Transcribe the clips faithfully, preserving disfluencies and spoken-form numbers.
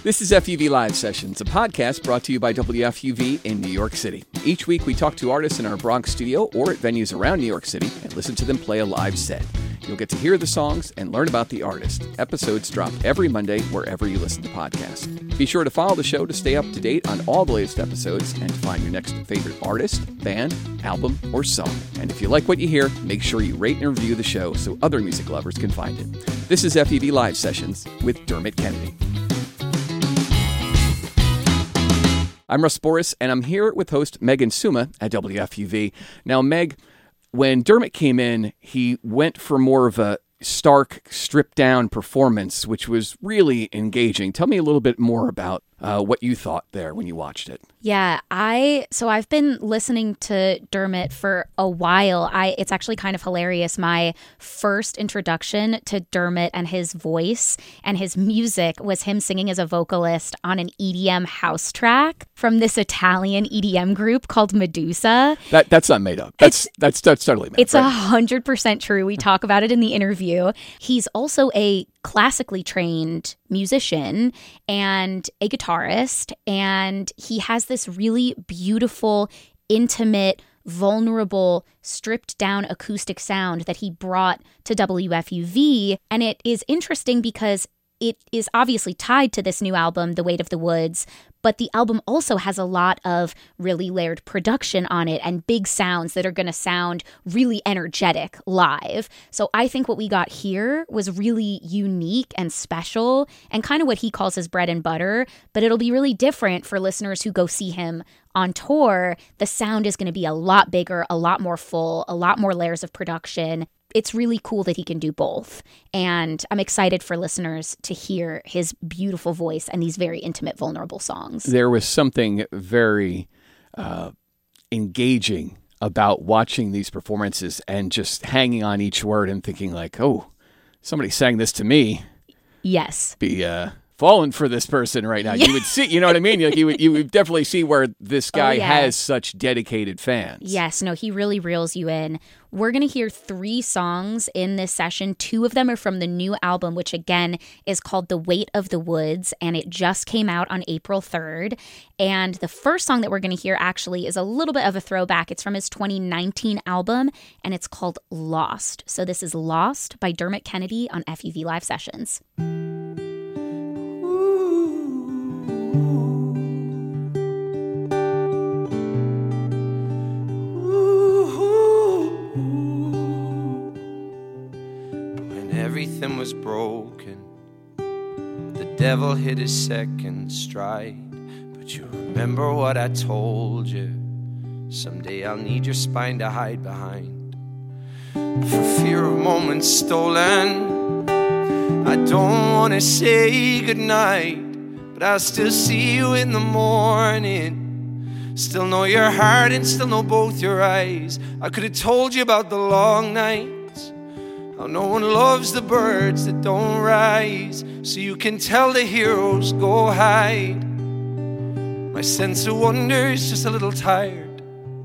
This is F U V Live Sessions, a podcast brought to you by W F U V in New York City. Each week we talk to artists in our Bronx studio or at venues around New York City and listen to them play a live set. You'll get to hear the songs and learn about the artist. Episodes drop every Monday wherever you listen to podcasts. Be sure to follow the show to stay up to date on all the latest episodes and to find your next favorite artist, band, album, or song. And if you like what you hear, make sure you rate and review the show so other music lovers can find it. This is F U V Live Sessions with Dermot Kennedy. I'm Russ Boris, and I'm here with host Megan Suma at W F U V. Now, Meg, when Dermot came in, he went for more of a stark, stripped-down performance, which was really engaging. Tell me a little bit more about uh, what you thought there when you watched it. Yeah, I so I've been listening to Dermot for a while. I it's actually kind of hilarious. My first introduction to Dermot and his voice and his music was him singing as a vocalist on an E D M house track from this Italian E D M group called Medusa. That that's not made up. That's it's, that's that's totally made up. It's a hundred percent true. We talk about it in the interview. He's also a classically trained musician and a guitarist, and he has this really beautiful, intimate, vulnerable, stripped down acoustic sound that he brought to W F U V. And it is interesting because it is obviously tied to this new album, The Weight of the Woods, but the album also has a lot of really layered production on it and big sounds that are going to sound really energetic live. So I think what we got here was really unique and special and kind of what he calls his bread and butter, but it'll be really different for listeners who go see him on tour. The sound is going to be a lot bigger, a lot more full, a lot more layers of production. It's really cool that he can do both. And I'm excited for listeners to hear his beautiful voice and these very intimate, vulnerable songs. There was something very uh, engaging about watching these performances and just hanging on each word and thinking like, oh, somebody sang this to me. Yes. Be uh, falling for this person right now. Yeah. You would see, you know what I mean? Like you would, you would definitely see where this guy oh, yeah. has such dedicated fans. Yes, no, he really reels you in. We're going to hear three songs in this session. Two of them are from the new album, which again is called The Weight of the Woods, and it just came out on April third. And the first song that we're going to hear actually is a little bit of a throwback. It's from his twenty nineteen album, and it's called Lost. So this is Lost by Dermot Kennedy on F U V Live Sessions. Everything was broken. The devil hit his second stride. But you remember what I told you. Someday I'll need your spine to hide behind. For fear of moments stolen, I don't want to say goodnight, but I'll still see you in the morning. Still know your heart and still know both your eyes. I could have told you about the long night, how no one loves the birds that don't rise, so you can tell the heroes go hide. My sense of wonder is just a little tired,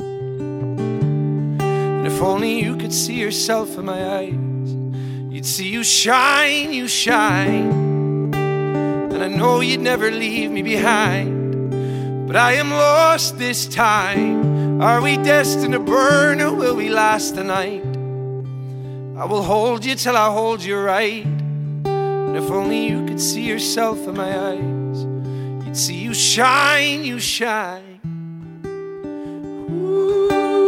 and if only you could see yourself in my eyes, you'd see you shine, you shine. And I know you'd never leave me behind, but I am lost this time. Are we destined to burn or will we last the night? I will hold you till I hold you right. And if only you could see yourself in my eyes, you'd see you shine, you shine. Ooh.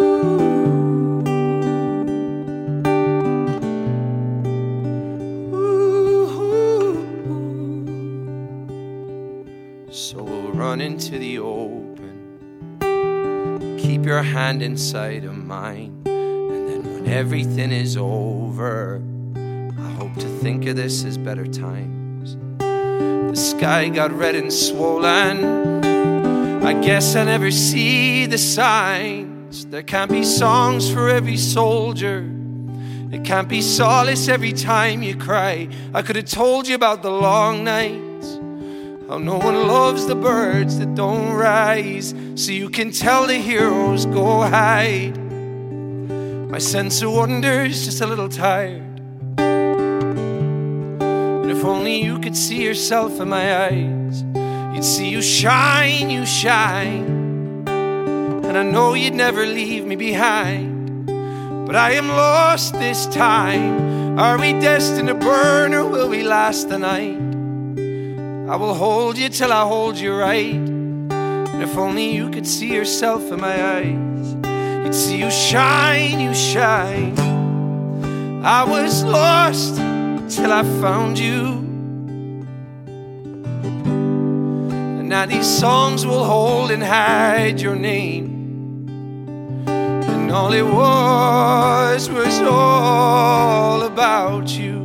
Ooh. So we'll run into the open. Keep your hand inside of mine. Everything is over, I hope to think of this as better times. The sky got red and swollen, I guess I never see the signs. There can't be songs for every soldier, it can't be solace every time you cry. I could have told you about the long nights, how no one loves the birds that don't rise, so you can tell the heroes go hide. My sense of wonder is just a little tired, and if only you could see yourself in my eyes, You'd see you shine, you shine, and I know you'd never leave me behind. But I am lost this time. Are we destined to burn, or will we last the night? I will hold you till I hold you right. And if only you could see yourself in my eyes, you'd see you shine, you shine. I was lost till I found you. And now these songs will hold and hide your name. And all it was was all about you.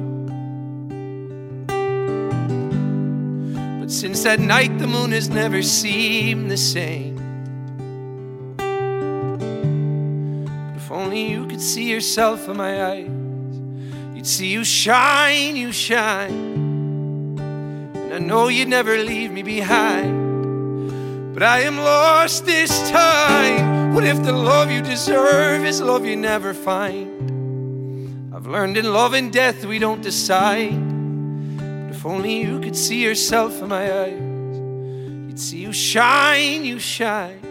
But since that night the moon has never seemed the same. But if only you could see yourself in my eyes, you'd see you shine, you shine. And I know you'd never leave me behind. But I am lost this time. What if the love you deserve is love you never find? I've learned in love and death we don't decide. But if only you could see yourself in my eyes, you'd see you shine, you shine.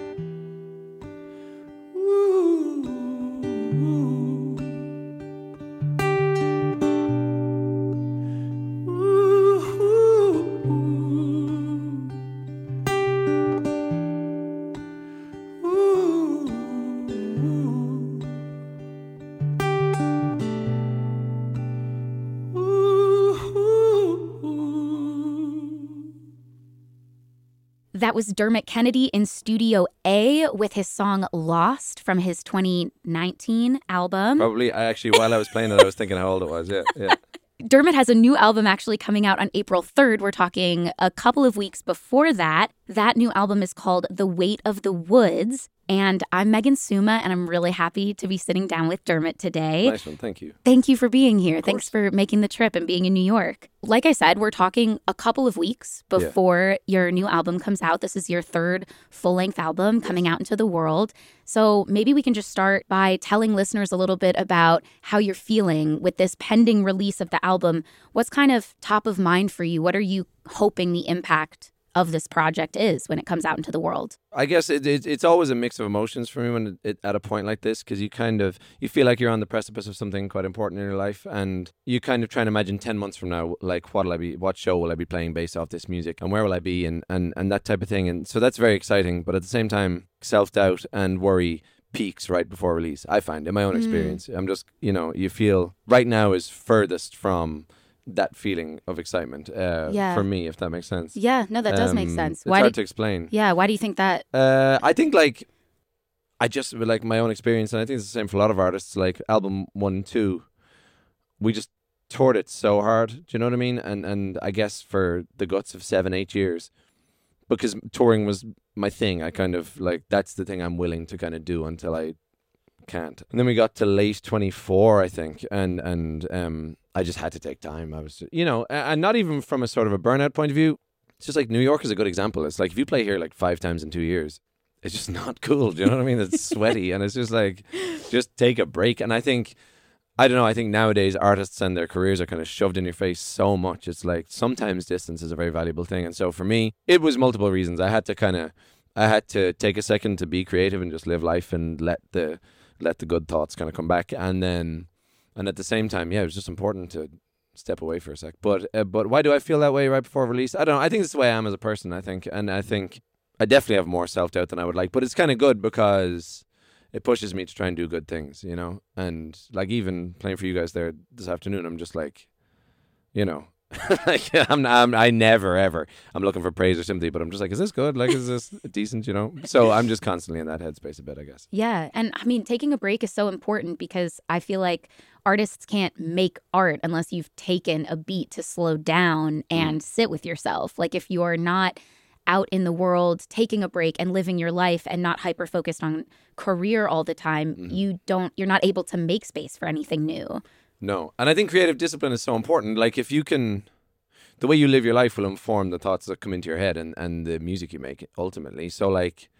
That was Dermot Kennedy in Studio A with his song Lost from his twenty nineteen album. Probably, I actually, while I was playing it, I was thinking how old it was. Yeah, yeah. Dermot has a new album actually coming out on April third. We're talking a couple of weeks before that. That new album is called The Weight of the Woods. And I'm Megan Suma, and I'm really happy to be sitting down with Dermot today. Nice one. Thank you. Thank you for being here. Thanks for making the trip and being in New York. Like I said, we're talking a couple of weeks before yeah. your new album comes out. This is your third full-length album coming out into the world. So maybe we can just start by telling listeners a little bit about how you're feeling with this pending release of the album. What's kind of top of mind for you? What are you hoping the impact of this project is when it comes out into the world? I guess it, it, it's always a mix of emotions for me when it, it, at a point like this, because you kind of, you feel like you're on the precipice of something quite important in your life, and you kind of try and imagine ten months from now, like what'll I be, what show will I be playing based off this music, and where will I be, and, and, and that type of thing. And so that's very exciting, but at the same time, self-doubt and worry peaks right before release, I find, in my own mm. experience. I'm just, you know, you feel right now is furthest from that feeling of excitement uh, yeah. for me, if that makes sense. Yeah, no, that does um, make sense. It's why hard do, to explain. Yeah, why do you think that? Uh, I think, like, I just, with, like, my own experience, and I think it's the same for a lot of artists, like, album one and two, we just toured it so hard, do you know what I mean? And, and I guess for the guts of seven, eight years, because touring was my thing, I kind of, like, that's the thing I'm willing to kind of do until I can't. And then we got to late twenty-four, I think, and, and, um... I just had to take time. I was, you know, and not even from a sort of a burnout point of view. It's just like New York is a good example. It's like if you play here like five times in two years, it's just not cool. Do you know what I mean? It's sweaty and it's just like, just take a break. And I think, I don't know, I think nowadays artists and their careers are kind of shoved in your face so much. It's like sometimes distance is a very valuable thing. And so for me, it was multiple reasons. I had to kind of, I had to take a second to be creative and just live life and let the, let the good thoughts kind of come back. And then, And at the same time, yeah, it was just important to step away for a sec. But uh, but why do I feel that way right before release? I don't know. I think it's the way I am as a person, I think. And I think I definitely have more self-doubt than I would like. But it's kind of good because it pushes me to try and do good things, you know? And like even playing for you guys there this afternoon, I'm just like, you know, like I'm, I'm I never ever I'm looking for praise or sympathy, but I'm just like, is this good? Like, is this decent? You know? So I'm just constantly in that headspace a bit, I guess. Yeah, and I mean, taking a break is so important because I feel like artists can't make art unless you've taken a beat to slow down and mm. sit with yourself. Like if you're not out in the world taking a break and living your life and not hyper focused on career all the time, mm. you don't you're not able to make space for anything new. No. And I think creative discipline is so important. Like if you can, the way you live your life will inform the thoughts that come into your head and, and the music you make ultimately. So like,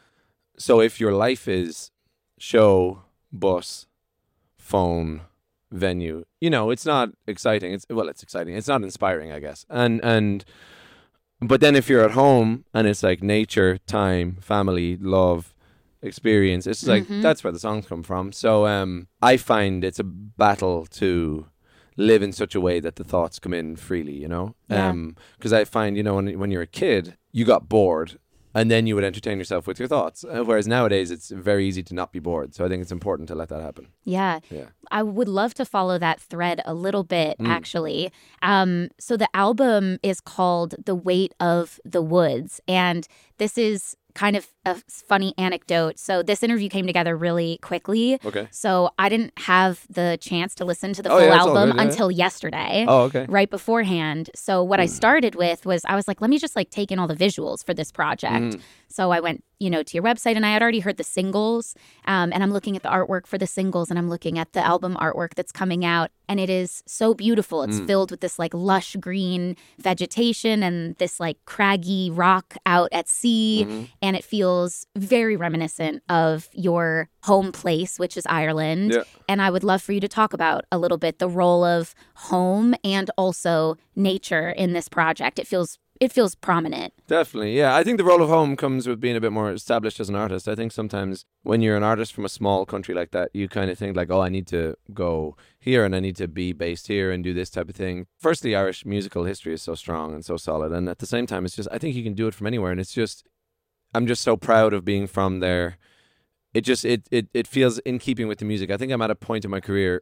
so if your life is show, bus, phone, venue, you know, it's not exciting. It's, well, it's exciting. It's not inspiring, I guess. And, and But then if you're at home and it's like nature, time, family, love, experience, it's like Mhm. that's where the songs come from. So um, I find it's a battle to live in such a way that the thoughts come in freely, you know? Yeah. Um, because I find, you know, when, when you're a kid, you got bored and then you would entertain yourself with your thoughts. Uh, whereas nowadays, it's very easy to not be bored. So I think it's important to let that happen. Yeah. Yeah. I would love to follow that thread a little bit, Mm. actually. Um, so the album is called The Weight of the Woods. And this is kind of a funny anecdote. So this interview came together really quickly. Okay. So I didn't have the chance to listen to the Oh, full yeah, it's all album good, yeah. until yesterday. Oh, okay. Right beforehand. So what I started with was I was like, let me just like take in all the visuals for this project. Mhm. So I went, you know, to your website and I had already heard the singles. Um, and I'm looking at the artwork for the singles and I'm looking at the album artwork that's coming out. And it is so beautiful. It's Mm. filled with this like lush green vegetation and this like craggy rock out at sea. Mhm. And it feels very reminiscent of your home place, which is Ireland. Yeah. And I would love for you to talk about a little bit the role of home and also nature in this project. It feels it feels prominent. Definitely, yeah. I think the role of home comes with being a bit more established as an artist. I think sometimes when you're an artist from a small country like that, you kind of think like, oh, I need to go here and I need to be based here and do this type of thing. Firstly, Irish musical history is so strong and so solid. And at the same time, it's just, I think you can do it from anywhere. And it's just, I'm just so proud of being from there. It just, it, it, it feels in keeping with the music. I think I'm at a point in my career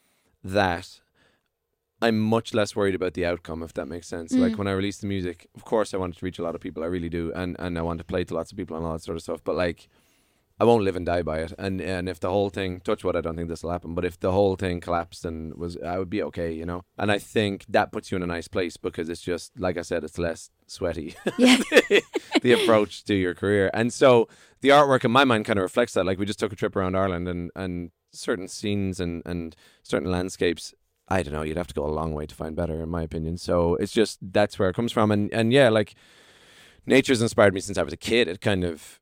that I'm much less worried about the outcome, if that makes sense. Mm. Like when I released the music, of course I wanted to reach a lot of people. I really do. And, and I want to play to lots of people and all that sort of stuff. But like, I won't live and die by it. And and if the whole thing, touch wood, I don't think this will happen. But if the whole thing collapsed and was, I would be okay, you know? And I think that puts you in a nice place because it's just, like I said, it's less sweaty. Yeah. The approach to your career. And so the artwork in my mind kind of reflects that. Like we just took a trip around Ireland and, and certain scenes and, and certain landscapes, I don't know, you'd have to go a long way to find better, in my opinion. So it's just, that's where it comes from. And, and yeah, like, nature's inspired me since I was a kid. It kind of,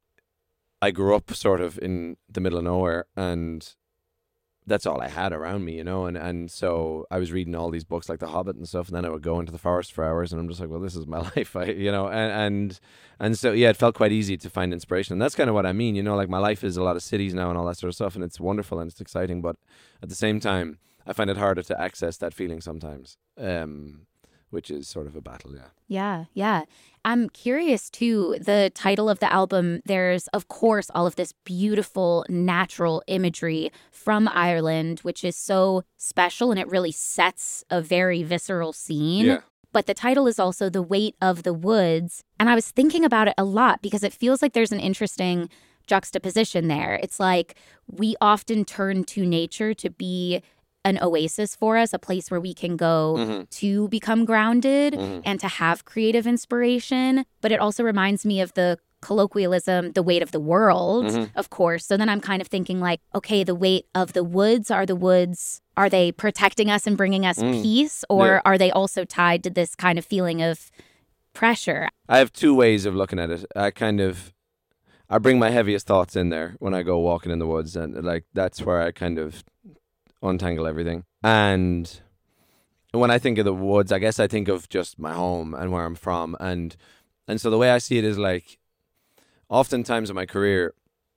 I grew up sort of in the middle of nowhere, and that's all I had around me, you know? And, and so I was reading all these books like The Hobbit and stuff, and then I would go into the forest for hours, and I'm just like, well, this is my life, I, you know? And, and, and so, yeah, it felt quite easy to find inspiration. And that's kind of what I mean, you know? Like, my life is a lot of cities now and all that sort of stuff, and it's wonderful and it's exciting, but at the same time, I find it harder to access that feeling sometimes, um, which is sort of a battle, yeah. Yeah, yeah. I'm curious too, the title of the album, there's of course all of this beautiful natural imagery from Ireland, which is so special and it really sets a very visceral scene. Yeah. But the title is also The Weight of the Woods. And I was thinking about it a lot because it feels like there's an interesting juxtaposition there. It's like we often turn to nature to be an oasis for us, a place where we can go Mm-hmm. to become grounded Mhm. and to have creative inspiration. But it also reminds me of the colloquialism, the weight of the world, Mhm. of course. So then I'm kind of thinking like, okay, the weight of the woods, are the woods, are they protecting us and bringing us Mm. peace? Or Yeah. are they also tied to this kind of feeling of pressure? I have two ways of looking at it. I kind of, I bring my heaviest thoughts in there when I go walking in the woods, and like that's where I kind of untangle everything. And when I think of the woods, I guess I think of just my home and where I'm from, and and so the way I see it is like, oftentimes in my career,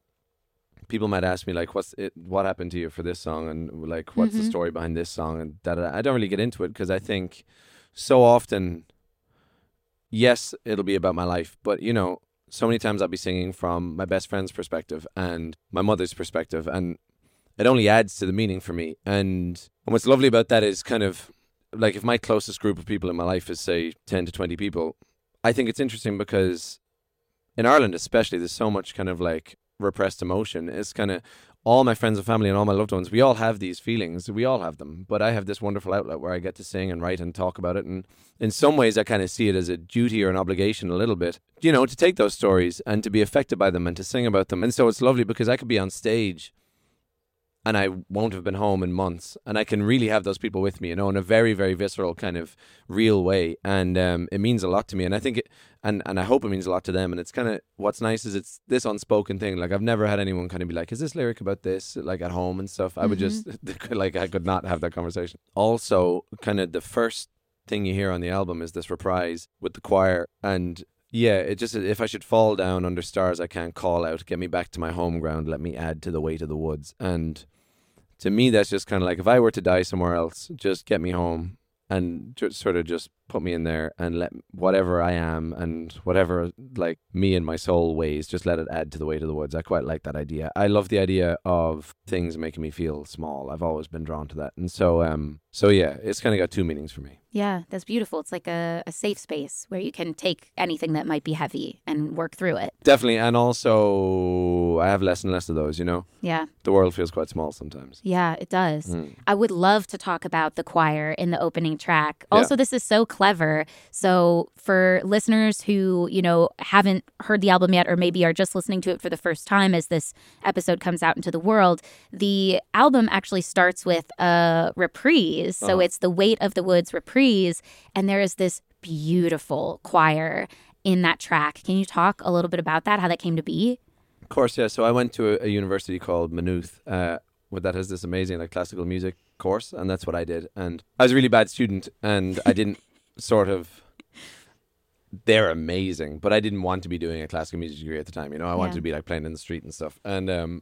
people might ask me like, "What's it? What happened to you for this song?" and like, "What's the Mhm. story behind this song?" and that I don't really get into it because I think so often, yes, it'll be about my life, but you know, so many times I'll be singing from my best friend's perspective and my mother's perspective, and it only adds to the meaning for me. And, and what's lovely about that is kind of like if my closest group of people in my life is say ten to twenty people, I think it's interesting because in Ireland especially, there's so much kind of like repressed emotion. It's kind of all my friends and family and all my loved ones, we all have these feelings. We all have them. But I have this wonderful outlet where I get to sing and write and talk about it. And in some ways, I kind of see it as a duty or an obligation a little bit, you know, to take those stories and to be affected by them and to sing about them. And so it's lovely because I could be on stage and I won't have been home in months, and I can really have those people with me, you know, in a very, very visceral kind of real way. And um, it means a lot to me. And I think it, and, and I hope it means a lot to them. And it's kind of, what's nice is it's this unspoken thing. Like I've never had anyone kind of be like, is this lyric about this? Like at home and stuff. I would just, like I could not have that conversation. Also, kind of the first thing you hear on the album is this reprise with the choir. And yeah, it just, if I should fall down under stars I can't call out, get me back to my home ground, let me add to the weight of the woods. And to me, that's just kind of like, if I were to die somewhere else, just get me home and just sort of just put me in there and let whatever I am and whatever like me and my soul weighs, just let it add to the weight of the woods. I quite like that idea. I love the idea of things making me feel small. I've always been drawn to that. And so, um, so yeah, it's kind of got two meanings for me. Yeah, that's beautiful. It's like a, a safe space where you can take anything that might be heavy and work through it. Definitely. And also, I have less and less of those, you know? Yeah. The world feels quite small sometimes. Yeah, it does. Mm. I would love to talk about the choir in the opening track. Also, yeah. This is so clever. So for listeners who, you know, haven't heard the album yet or maybe are just listening to it for the first time as this episode comes out into the world, the album actually starts with a reprise. So uh-huh. It's the Weight of the Woods reprise. And there is this beautiful choir in that track. Can you talk a little bit about that, how that came to be? Of course, yeah. So I went to a, a university called Maynooth, uh, that has this amazing like classical music course, and that's what I did. And I was a really bad student, and I didn't sort of... They're amazing, but I didn't want to be doing a classical music degree at the time. You know, I wanted yeah. to be like playing in the street and stuff. And um,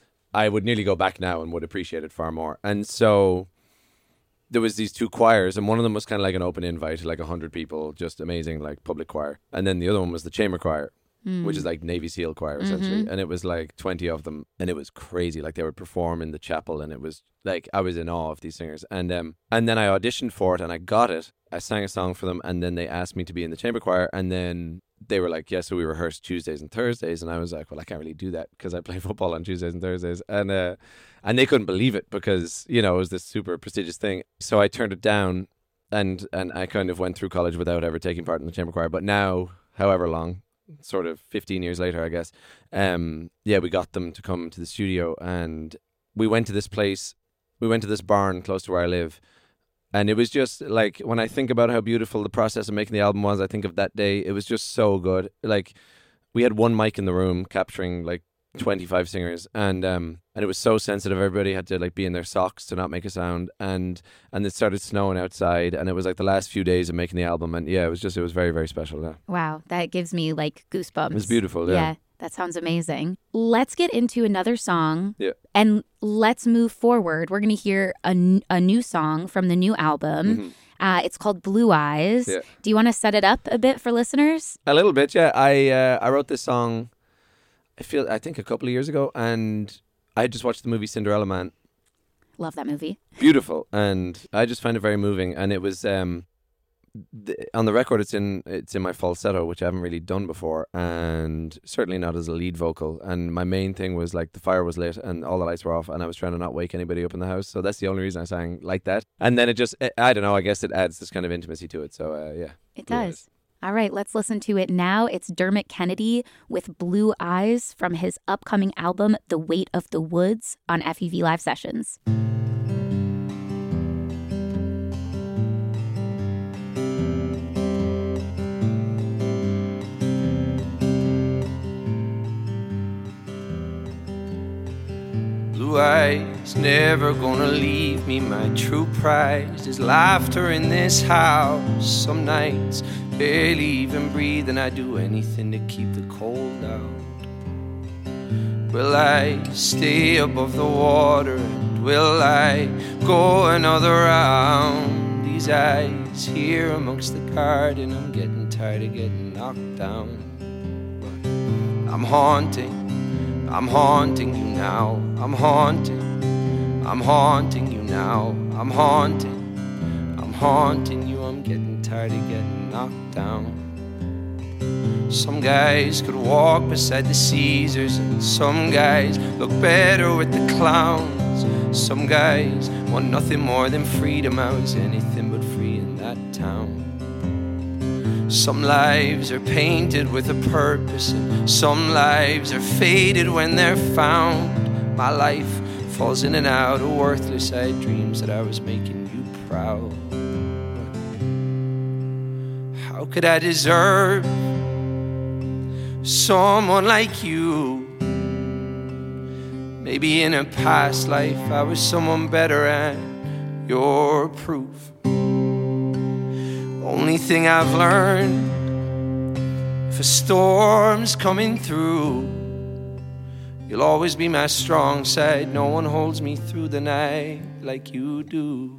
I would nearly go back now and would appreciate it far more. And so... there was these two choirs, and one of them was kind of like an open invite to like a hundred people, just amazing, like public choir. And then the other one was the chamber choir, mm. which is like Navy SEAL choir essentially. Mm-hmm. And it was like twenty of them, and it was crazy. Like they would perform in the chapel, and it was like I was in awe of these singers. And um, and then I auditioned for it, and I got it. I sang a song for them, and then they asked me to be in the chamber choir, and then they were like, yeah, so we rehearse Tuesdays and Thursdays. And I was like, well, I can't really do that because I play football on Tuesdays and Thursdays. And uh, and they couldn't believe it because, you know, it was this super prestigious thing. So I turned it down, and, and I kind of went through college without ever taking part in the chamber choir. But now, however long, sort of fifteen years later, I guess, um, yeah, we got them to come to the studio, and we went to this place, we went to this barn close to where I live. And it was just like, when I think about how beautiful the process of making the album was, I think of that day. It was just so good. Like, we had one mic in the room capturing like twenty-five singers, and um, and it was so sensitive. Everybody had to like be in their socks to not make a sound, and and it started snowing outside, and it was like the last few days of making the album, and yeah, it was just it was very very special. Yeah. Wow, that gives me like goosebumps. It was beautiful. Yeah. yeah. That sounds amazing. Let's get into another song. Yeah. And let's move forward. We're going to hear a, n- a new song from the new album. Mm-hmm. Uh, it's called Blue Eyes. Yeah. Do you want to set it up a bit for listeners? A little bit, yeah. I uh, I wrote this song, I feel, I think a couple of years ago, and I had just watched the movie Cinderella Man. Love that movie. Beautiful. And I just found it very moving. And it was... Um, The, on the record, it's in it's in my falsetto, which I haven't really done before, and certainly not as a lead vocal. And my main thing was like the fire was lit and all the lights were off, and I was trying to not wake anybody up in the house. So that's the only reason I sang like that. And then it just, I don't know, I guess it adds this kind of intimacy to it. So uh, yeah, it does. All right, let's listen to it now. It's Dermot Kennedy with Blue Eyes from his upcoming album, The Weight of the Woods, on F U V Live Sessions. Blue eyes, never gonna leave me. My true prize is laughter in this house. Some nights, barely even breathe, and I do anything to keep the cold out. Will I stay above the water? And will I go another round? These eyes here amongst the garden, I'm getting tired of getting knocked down. But I'm haunting, I'm haunting you now. I'm haunting, I'm haunting you now. I'm haunting, I'm haunting you. I'm getting tired of getting knocked down. Some guys could walk beside the Caesars, and some guys look better with the clowns. Some guys want nothing more than freedom. I was anything but free in that town. Some lives are painted with a purpose, and some lives are faded when they're found. My life falls in and out of worthless. I had dreams that I was making you proud. How could I deserve someone like you? Maybe in a past life I was someone better, and you're proof. Only thing I've learned, if a storm's coming through, you'll always be my strong side. No one holds me through the night like you do.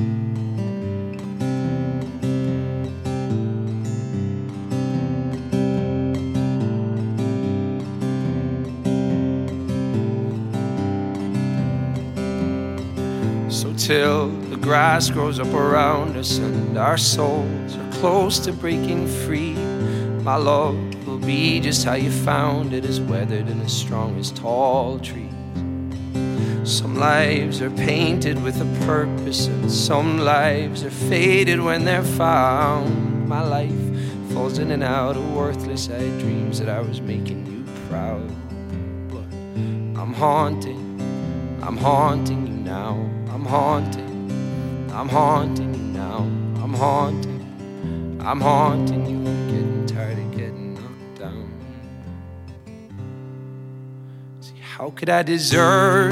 So till the grass grows up around us and our souls are close to breaking free, my love will be just how you found it, as weathered and as strong as tall trees. Some lives are painted with a purpose, and some lives are faded when they're found. My life falls in and out of worthless. I had dreams that I was making you proud, but I'm haunting, I'm haunting you now. I'm haunting, I'm haunting you now. I'm haunting, I'm haunting you. I'm getting tired of getting knocked down. See, how could I deserve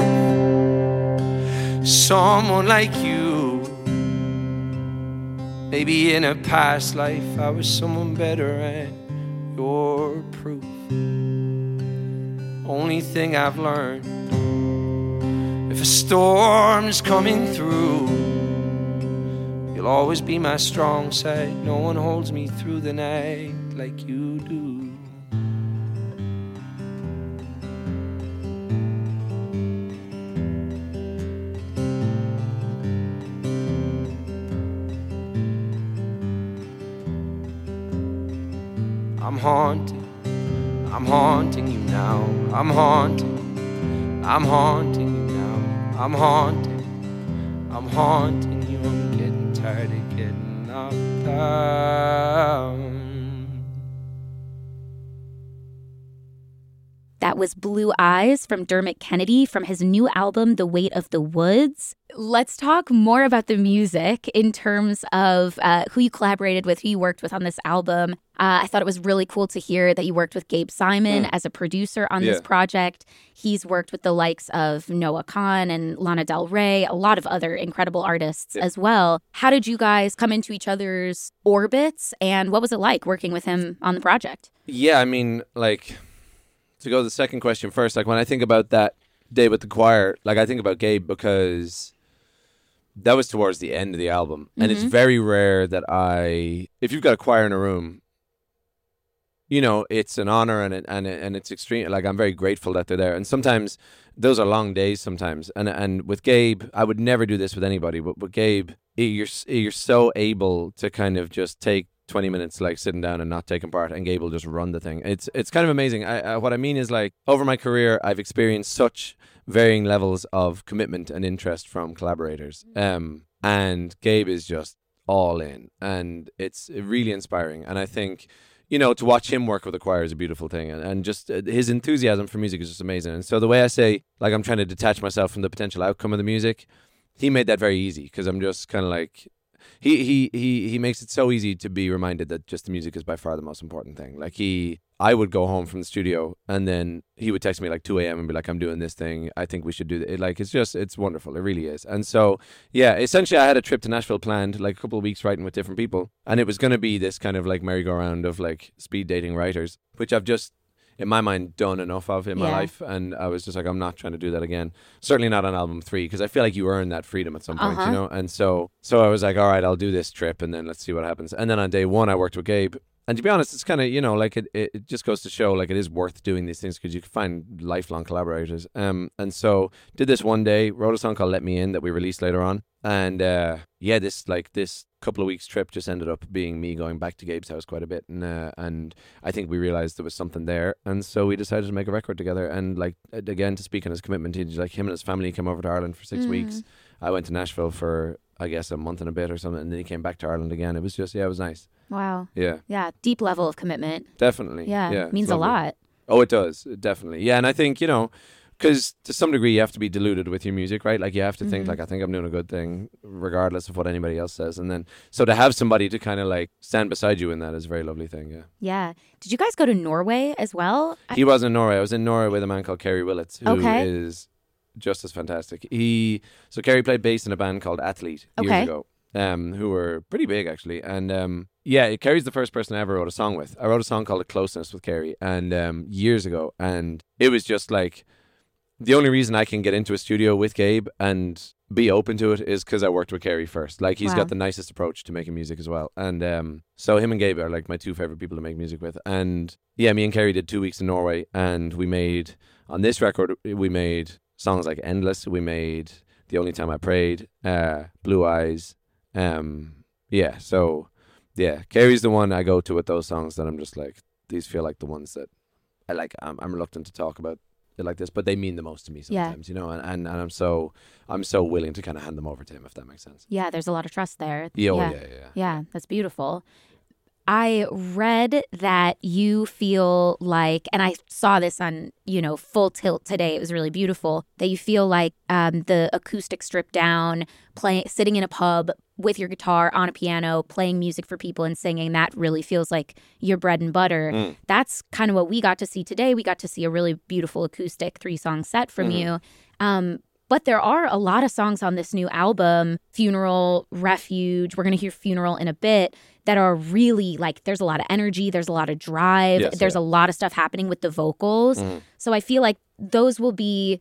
someone like you? Maybe in a past life I was someone better, and you're proof. Only thing I've learned, if a storm's coming through, you'll always be my strong side. No one holds me through the night like you do. I'm haunting, I'm haunting you now. I'm haunting, I'm haunting you. I'm haunting, I'm haunting you. I'm getting tired of getting knocked down. That was Blue Eyes from Dermot Kennedy from his new album, The Weight of the Woods. Let's talk more about the music in terms of uh, who you collaborated with, who you worked with on this album. Uh, I thought it was really cool to hear that you worked with Gabe Simon mm. as a producer on yeah. this project. He's worked with the likes of Noah Kahan and Lana Del Rey, a lot of other incredible artists yeah. as well. How did you guys come into each other's orbits, and what was it like working with him on the project? Yeah, I mean, like, to go to the second question first, like when I think about that day with the choir, like I think about Gabe because that was towards the end of the album. Mm-hmm. And it's very rare that I, if you've got a choir in a room, you know, it's an honor and it, and it, and it's extreme. Like, I'm very grateful that they're there. And sometimes those are long days sometimes. And and with Gabe, I would never do this with anybody, but with Gabe, you're you're so able to kind of just take twenty minutes, like sitting down and not taking part, and Gabe will just run the thing. It's it's kind of amazing. I, I, what I mean is, like, over my career, I've experienced such varying levels of commitment and interest from collaborators. Um, and Gabe is just all in, and it's really inspiring. And I think, you know, to watch him work with the choir is a beautiful thing. And, and just uh, his enthusiasm for music is just amazing. And so the way I say, like, I'm trying to detach myself from the potential outcome of the music, he made that very easy, because I'm just kind of like, he, he, he, he makes it so easy to be reminded that just the music is by far the most important thing. Like, he, I would go home from the studio and then he would text me like two a.m. and be like, I'm doing this thing. I think we should do it. Like, it's just, it's wonderful. It really is. And so, yeah, essentially I had a trip to Nashville planned, like a couple of weeks writing with different people. And it was going to be this kind of like merry-go-round of like speed dating writers, which I've just, in my mind, done enough of in my yeah. life. And I was just like, I'm not trying to do that again. Certainly not on album three, because I feel like you earn that freedom at some point, uh-huh. you know? And so, so I was like, all right, I'll do this trip and then let's see what happens. And then on day one, I worked with Gabe. And to be honest, it's kind of, you know, like it, it, it just goes to show, like, it is worth doing these things because you can find lifelong collaborators. Um, and so did this one day, wrote a song called Let Me In that we released later on. And uh, yeah, this like this couple of weeks trip just ended up being me going back to Gabe's house quite a bit. And uh, and I think we realized there was something there. And so we decided to make a record together. And like, again, to speak on his commitment, he, like, him and his family came over to Ireland for six mm. weeks. I went to Nashville for, I guess, a month and a bit or something. And then he came back to Ireland again. It was just, yeah, it was nice. Wow. Yeah. Yeah. Deep level of commitment. Definitely. Yeah. yeah means a lot. Oh, it does. Definitely. Yeah. And I think, you know, because to some degree you have to be deluded with your music, right? Like, you have to mm-hmm. think, like, I think I'm doing a good thing regardless of what anybody else says. And then, so to have somebody to kind of like stand beside you in that is a very lovely thing. Yeah. Yeah. Did you guys go to Norway as well? He was in Norway. I was in Norway with a man called Kerry Willits, who okay. is just as fantastic. He, so Kerry played bass in a band called Athlete years okay. ago. um, who were pretty big actually. And um, yeah, Kerry's the first person I ever wrote a song with. I wrote a song called Closeness with Kerry, and um, years ago, and it was just like the only reason I can get into a studio with Gabe and be open to it is because I worked with Kerry first. Like, he's Wow. got the nicest approach to making music as well. And um, so him and Gabe are like my two favorite people to make music with. And yeah, me and Kerry did two weeks in Norway, and we made, on this record, we made songs like Endless. We made The Only Time I Prayed, uh, Blue Eyes. Um, yeah, so yeah, Kerry's the one I go to with those songs that I'm just like, these feel like the ones that I like. I'm, I'm reluctant to talk about it like this, but they mean the most to me sometimes, yeah. you know, and, and, and I'm so I'm so willing to kind of hand them over to him, if that makes sense. Yeah, there's a lot of trust there. Yeah, oh, yeah. yeah, yeah. Yeah, that's beautiful. I read that you feel like, and I saw this on, you know, Full Tilt today. It was really beautiful, that you feel like um, the acoustic stripped down, playing, sitting in a pub with your guitar on a piano, playing music for people and singing, that really feels like your bread and butter. Mm. That's kind of what we got to see today. We got to see a really beautiful acoustic three-song set from Mm-hmm. you. Um, but there are a lot of songs on this new album, Funeral, Refuge, we're going to hear Funeral in a bit, that are really like, there's a lot of energy, there's a lot of drive, Yes, there's yeah. a lot of stuff happening with the vocals. Mhm. So I feel like those will be,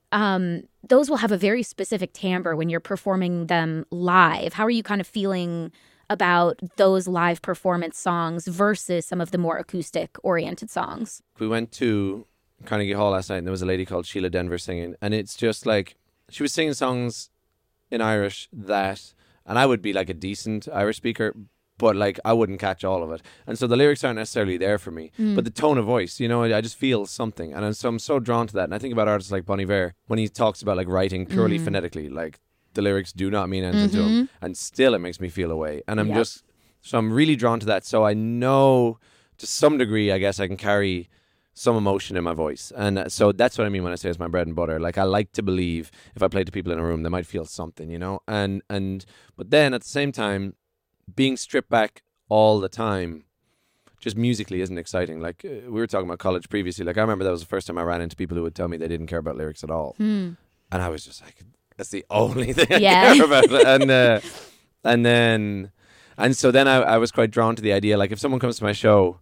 um, those will have a very specific timbre when you're performing them live. How are you kind of feeling about those live performance songs versus some of the more acoustic oriented songs? We went to Carnegie Hall last night, and there was a lady called Sheila Denver singing, and it's just like, she was singing songs in Irish that, and I would be like a decent Irish speaker, but like I wouldn't catch all of it. And so the lyrics aren't necessarily there for me, Mm. but the tone of voice, you know, I just feel something. And I'm- so I'm so drawn to that. And I think about artists like Bon Iver, when he talks about like writing purely Mm. phonetically, like the lyrics do not mean anything to him, and still it makes me feel a way. And I'm Yep. just, so I'm really drawn to that. So I know to some degree, I guess I can carry some emotion in my voice. And uh, so that's what I mean when I say it's my bread and butter. Like, I like to believe if I play to people in a room, they might feel something, you know? And, and, but then at the same time, being stripped back all the time, just musically isn't exciting. Like, uh, we were talking about college previously. Like, I remember that was the first time I ran into people who would tell me they didn't care about lyrics at all. Mm. And I was just like, that's the only thing I Yeah. care about. And, uh, and then, and so then I, I was quite drawn to the idea, like, if someone comes to my show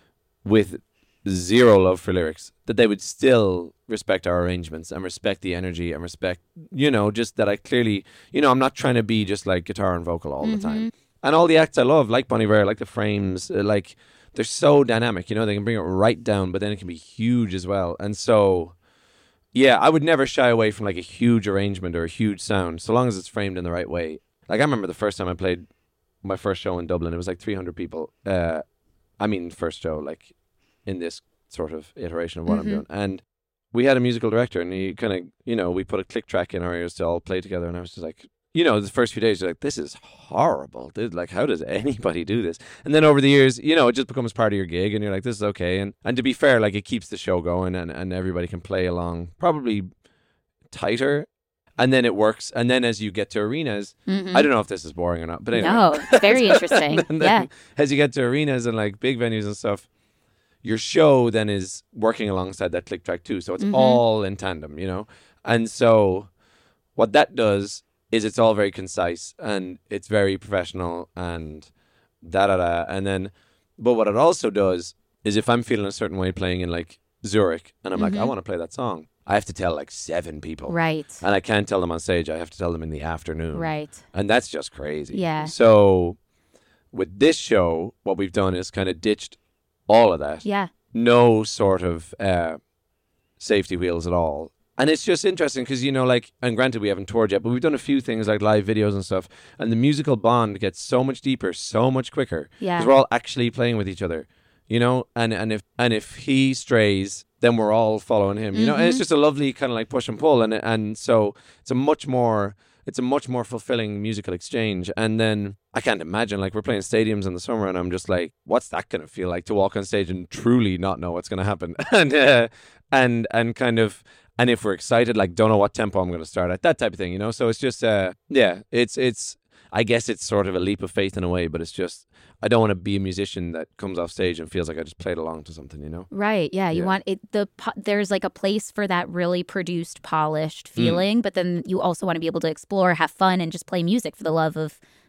with zero love for lyrics, that they would still respect our arrangements and respect the energy and respect, you know, just that I clearly, you know, I'm not trying to be just like guitar and vocal all the time. And all the acts I love, like Bon Iver, like the Frames, uh, like they're so dynamic, you know, they can bring it right down, but then it can be huge as well. And so, yeah, I would never shy away from like a huge arrangement or a huge sound, so long as it's framed in the right way. Like, I remember the first time I played my first show in Dublin, it was like three hundred people. Uh, I mean, first show, like in this sort of iteration of what Mhm. I'm doing. And we had a musical director, and he kind of, you know, we put a click track in our ears to all play together. And I was just like, you know, the first few days, you're like, this is horrible, dude. Like, how does anybody do this? And then over the years, you know, it just becomes part of your gig, and you're like, this is okay. And and to be fair, like, it keeps the show going, and, and everybody can play along probably tighter. And then it works. And then as you get to arenas, Mhm. I don't know if this is boring or not, but anyway. No, it's very interesting. And Yeah. then as you get to arenas and like big venues and stuff, your show then is working alongside that click track too. So it's Mhm. all in tandem, you know? And so what that does is it's all very concise and it's very professional and da da da. And then, but what it also does is if I'm feeling a certain way playing in like Zurich and I'm like, I Mhm. want to play that song, I have to tell like seven people. Right. And I can't tell them on stage. I have to tell them in the afternoon. Right. And that's just crazy. Yeah. So with this show, what we've done is kind of ditched all of that. Yeah. No sort of uh, safety wheels at all. And it's just interesting because, you know, like, and granted we haven't toured yet, but we've done a few things like live videos and stuff. And the musical bond gets so much deeper, so much quicker. Yeah. Because we're all actually playing with each other, you know? And, and if and if he strays, then we're all following him, you know? And it's Mhm. just a lovely kind of like push and pull. And, and so it's a much more... It's a much more fulfilling musical exchange. And then I can't imagine, like, we're playing stadiums in the summer and I'm just like, what's that going to feel like to walk on stage and truly not know what's going to happen? and, uh, and, and kind of, and if we're excited, like, don't know what tempo I'm going to start at, that type of thing, you know? So it's just, uh, yeah, it's, it's, I guess it's sort of a leap of faith in a way, but it's just, I don't want to be a musician that comes off stage and feels like I just played along to something, you know? Right. Yeah. You Yeah. want it. The po- there's like a place for that really produced, polished Mm. feeling, but then you also want to be able to explore, have fun, and just play music for the love of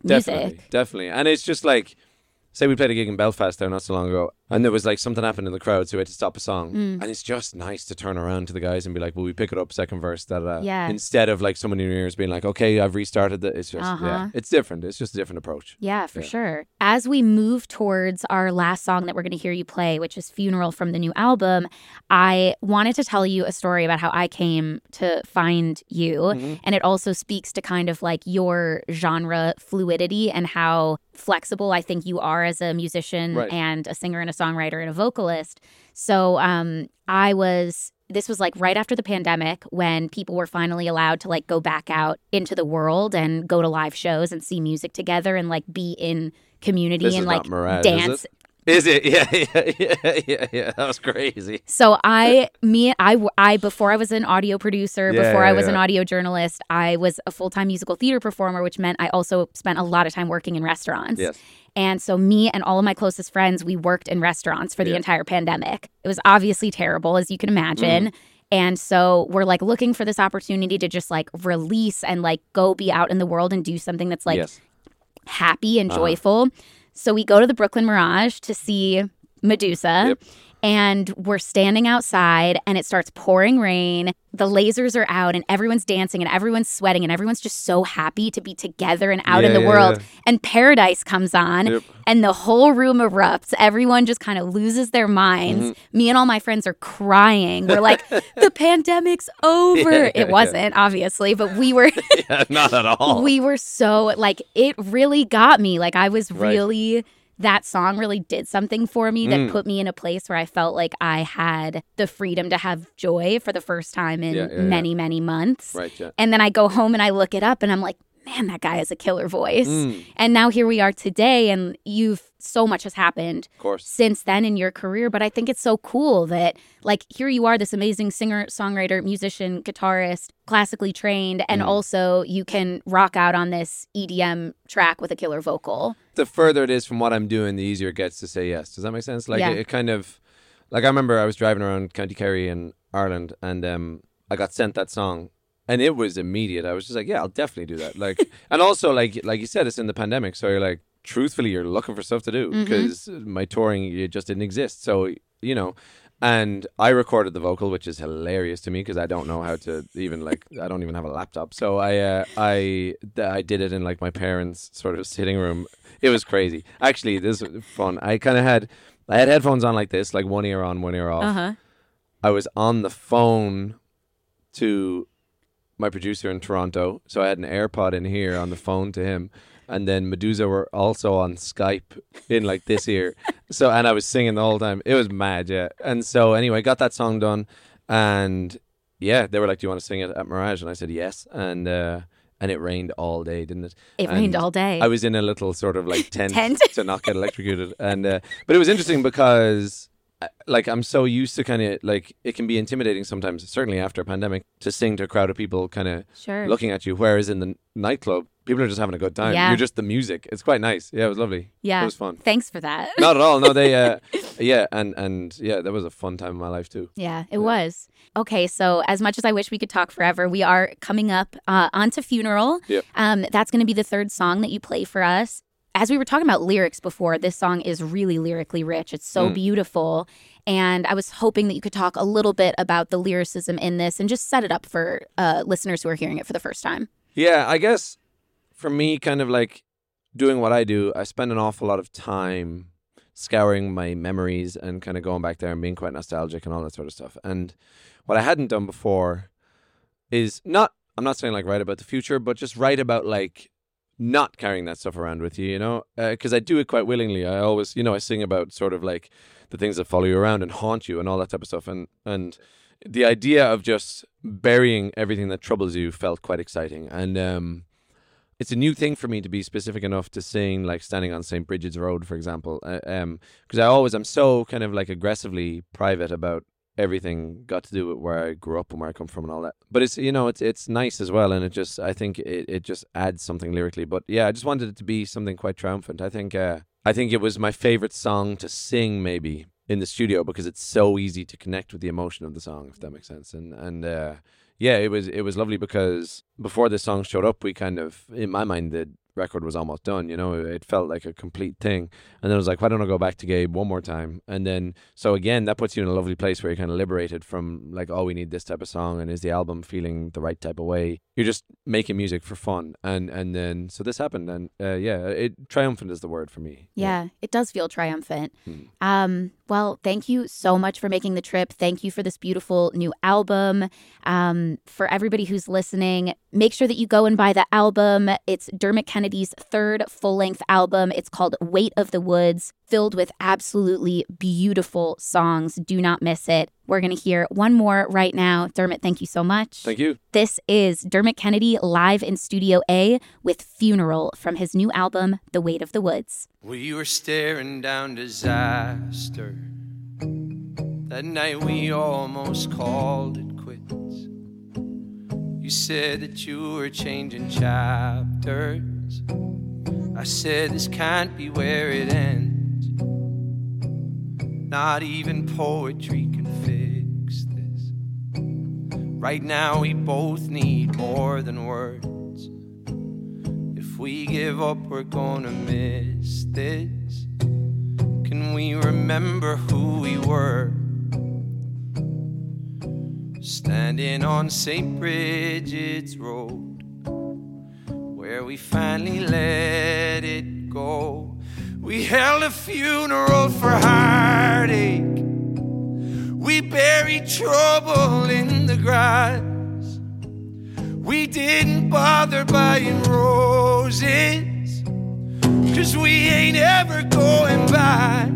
music. Definitely, definitely. And it's just like, say we played a gig in Belfast there not so long ago, and there was like something happened in the crowd, so we had to stop a song. Mm. And it's just nice to turn around to the guys and be like, well, we pick it up, second verse, da da da. Yeah. Instead of like someone in your ears being like, okay, I've restarted it. It's just, Uh-huh. yeah, it's different. It's just a different approach. Yeah, for Yeah. sure. As we move towards our last song that we're going to hear you play, which is Funeral from the new album, I wanted to tell you a story about how I came to find you. Mm-hmm. And it also speaks to kind of like your genre fluidity and how flexible I think you are as a musician Right. and a singer and a songwriter and a vocalist. So um, I was... This was like right after the pandemic when people were finally allowed to like go back out into the world and go to live shows and see music together and like be in community This and is like not Mirage, dance. Is it? Is it? Yeah, yeah, yeah, yeah, yeah. That was crazy. So I, me, I, I, before I was an audio producer, Yeah, before yeah, I was yeah. an audio journalist, I was a full-time musical theater performer, which meant I also spent a lot of time working in restaurants. Yes. And so me and all of my closest friends, we worked in restaurants for the Yeah. entire pandemic. It was obviously terrible, as you can imagine. Mm. And so we're like looking for this opportunity to just like release and like go be out in the world and do something that's like yes. happy and Uh-huh. joyful. So we go to the Brooklyn Mirage to see Medusa. Yep. And we're standing outside and it starts pouring rain. The lasers are out and everyone's dancing and everyone's sweating and everyone's just so happy to be together and out in Yeah, the yeah, world. yeah. And Paradise comes on Yep. and the whole room erupts. Everyone just kind of loses their minds. Mm-hmm. Me and all my friends are crying. We're like, the pandemic's over. Yeah, yeah, it wasn't, obviously, but we were Yeah, not at all. we were so like it really got me. Like I was Right. really that song really did something for me that Mm. put me in a place where I felt like I had the freedom to have joy for the first time in Yeah, yeah, yeah. many, many months. Right, yeah. And then I go home and I look it up and I'm like, man, that guy has a killer voice. Mm. And now here we are today and you've so much has happened Of course. since then in your career. But I think it's so cool that like here you are, this amazing singer, songwriter, musician, guitarist, classically trained, and Mm. also you can rock out on this E D M track with a killer vocal. The further it is from what I'm doing, the easier it gets to say yes. Does that make sense? Like Yeah. it, it kind of, like I remember I was driving around County Kerry in Ireland, and um, I got sent that song, and it was immediate. I was just like, yeah, I'll definitely do that. Like, and also like like you said, it's in the pandemic, so you're like, truthfully, you're looking for stuff to do Mhm. because my touring it just didn't exist. So you know. And I recorded the vocal, which is hilarious to me because I don't know how to even like I don't even have a laptop. So I uh, I I did it in like my parents' sort of sitting room. It was crazy. Actually, this was fun. I kind of had I had headphones on like this, like one ear on, one ear off. Uh-huh. I was on the phone to my producer in Toronto, so I had an AirPod in here on the phone to him. And then Medusa were also on Skype in like this ear. So, and I was singing the whole time. It was mad, yeah. And so anyway, got that song done. And yeah, they were like, do you want to sing it at Mirage? And I said, yes. And, uh, and it rained all day, didn't it? It And rained all day. I was in a little sort of like tent, Tent. to not get electrocuted. And, uh, but it was interesting because uh, like I'm so used to kind of like, it can be intimidating sometimes, certainly after a pandemic, to sing to a crowd of people kind of Sure. looking at you. Whereas in the nightclub, people are just having a good time. Yeah. You're just the music. It's quite nice. Yeah, it was lovely. Yeah. It was fun. Thanks for that. Not at all. No, they, uh, yeah, and, and yeah, that was a fun time in my life too. Yeah, it was. Okay, so as much as I wish we could talk forever, we are coming up uh, onto Funeral. Yep. Um, that's going to be the third song that you play for us. As we were talking about lyrics before, this song is really lyrically rich. It's so Mm. beautiful. And I was hoping that you could talk a little bit about the lyricism in this and just set it up for uh, listeners who are hearing it for the first time. Yeah, I guess for me, kind of like doing what I do, I spend an awful lot of time scouring my memories and kind of going back there and being quite nostalgic and all that sort of stuff. And what I hadn't done before is not, I'm not saying like write about the future, but just write about like not carrying that stuff around with you, you know, because I do it quite willingly. I always, you know, I sing about sort of like the things that follow you around and haunt you and all that type of stuff. And, and the idea of just burying everything that troubles you felt quite exciting. And, um, it's a new thing for me to be specific enough to sing like Standing on Saint Bridget's Road, for example. Uh, um, because I always, I'm so kind of like aggressively private about everything got to do with where I grew up and where I come from and all that. But it's, you know, it's it's nice as well. And it just, I think it, it just adds something lyrically. But yeah, I just wanted it to be something quite triumphant. I think, uh, I think it was my favorite song to sing maybe in the studio because it's so easy to connect with the emotion of the song, if that makes sense. And, and, uh, yeah, it was it was lovely because before this song showed up, we kind of, in my mind, the record was almost done. You know, it felt like a complete thing. And then I was like, why don't I go back to Gabe one more time? And then, so again, that puts you in a lovely place where you're kind of liberated from like, oh, we need this type of song, and is the album feeling the right type of way? You're just making music for fun. And and then, so this happened, and uh, yeah, it triumphant is the word for me. Yeah, yeah. It does feel triumphant. Hmm. Um, well, thank you so much for making the trip. Thank you for this beautiful new album. Um, for everybody who's listening, make sure that you go and buy the album. It's Dermot Kennedy's third full-length album. It's called Weight of the Woods, filled with absolutely beautiful songs. Do not miss it. We're going to hear one more right now. Dermot, thank you so much. Thank you. This is Dermot Kennedy live in Studio A with Funeral from his new album, The Weight of the Woods. We were staring down disaster. That night we almost called it quits. You said that you were changing chapters. I said this can't be where it ends. Not even poetry can fix this. Right now we both need more than words. If we give up, we're gonna miss this. Can we remember who we were? Standing on Saint Bridget's Road, where we finally let it go. We held a funeral for heartache. We buried trouble in the grass. We didn't bother buying roses, 'cause we ain't ever going back.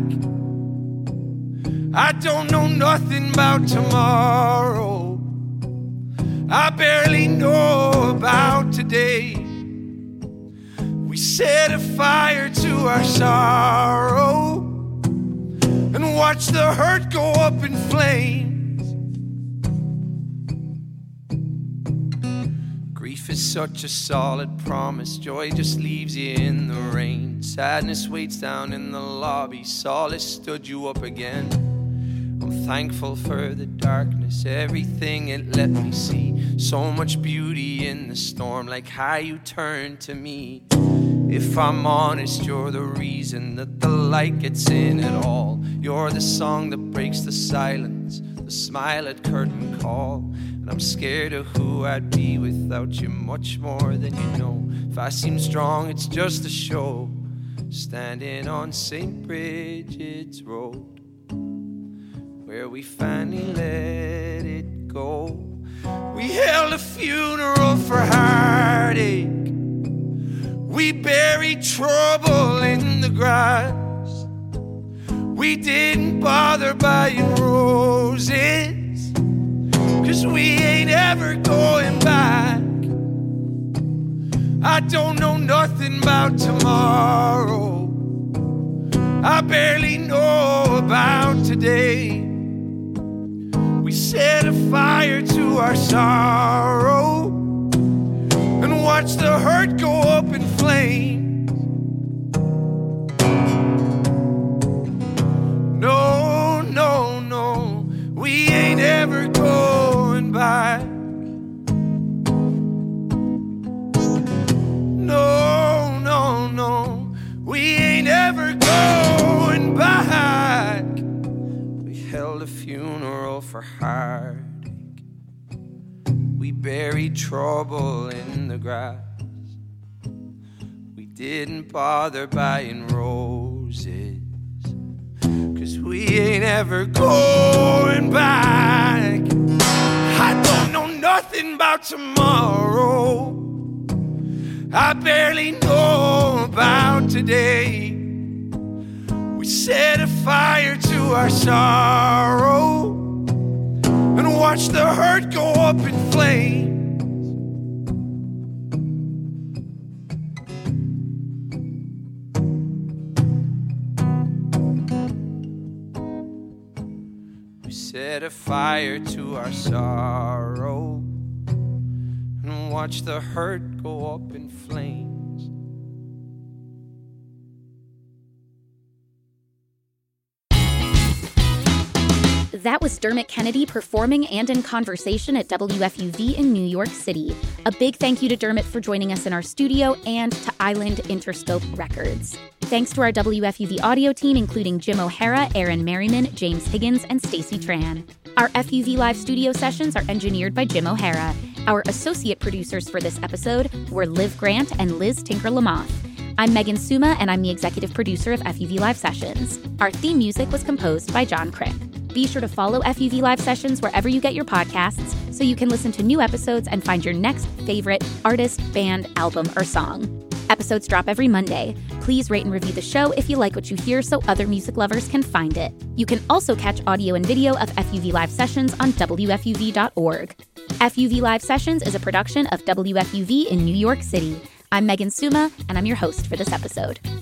I don't know nothing about tomorrow. I barely know about today. We set a fire to our sorrow and watch the hurt go up in flames. Grief is such a solid promise. Joy just leaves you in the rain. Sadness waits down in the lobby. Solace stood you up again. I'm thankful for the darkness, everything it let me see. So much beauty in the storm, like how you turned to me. If I'm honest, you're the reason that the light gets in at all. You're the song that breaks the silence, the smile at curtain call. And I'm scared of who I'd be without you, much more than you know. If I seem strong, it's just a show. Standing on Saint Bridget's Road, where we finally let it go. We held a funeral for heartache. We buried trouble in the grass. We didn't bother buying roses, 'cause we ain't ever going back. I don't know nothing about tomorrow. I barely know about today. We set a fire to our sorrow and watch the hurt go up in flames. No, no, no, we ain't ever going back. No, no, no, we ain't ever going back. We held a funeral for heartache. We buried trouble in the grass. We didn't bother buying roses, 'cause we ain't ever going back. I don't know nothing about tomorrow. I barely know about today. We set a fire to our sorrow and watch the hurt go up in flames. We set a fire to our sorrow and watch the hurt go up in flames. That was Dermot Kennedy performing and in conversation at W F U V in New York City. A big thank you to Dermot for joining us in our studio and to Island Interscope Records. Thanks to our W F U V audio team, including Jim O'Hara, Aaron Merriman, James Higgins, and Stacey Tran. Our F U V Live studio sessions are engineered by Jim O'Hara. Our associate producers for this episode were Liv Grant and Liz Tinker-Lamoth. I'm Megan Suma, and I'm the executive producer of F U V Live Sessions. Our theme music was composed by John Crick. Be sure to follow F U V Live Sessions wherever you get your podcasts so you can listen to new episodes and find your next favorite artist, band, album, or song. Episodes drop every Monday. Please rate and review the show if you like what you hear so other music lovers can find it. You can also catch audio and video of F U V Live Sessions on W F U V dot org. F U V Live Sessions is a production of W F U V in New York City. I'm Megan Suma, and I'm your host for this episode.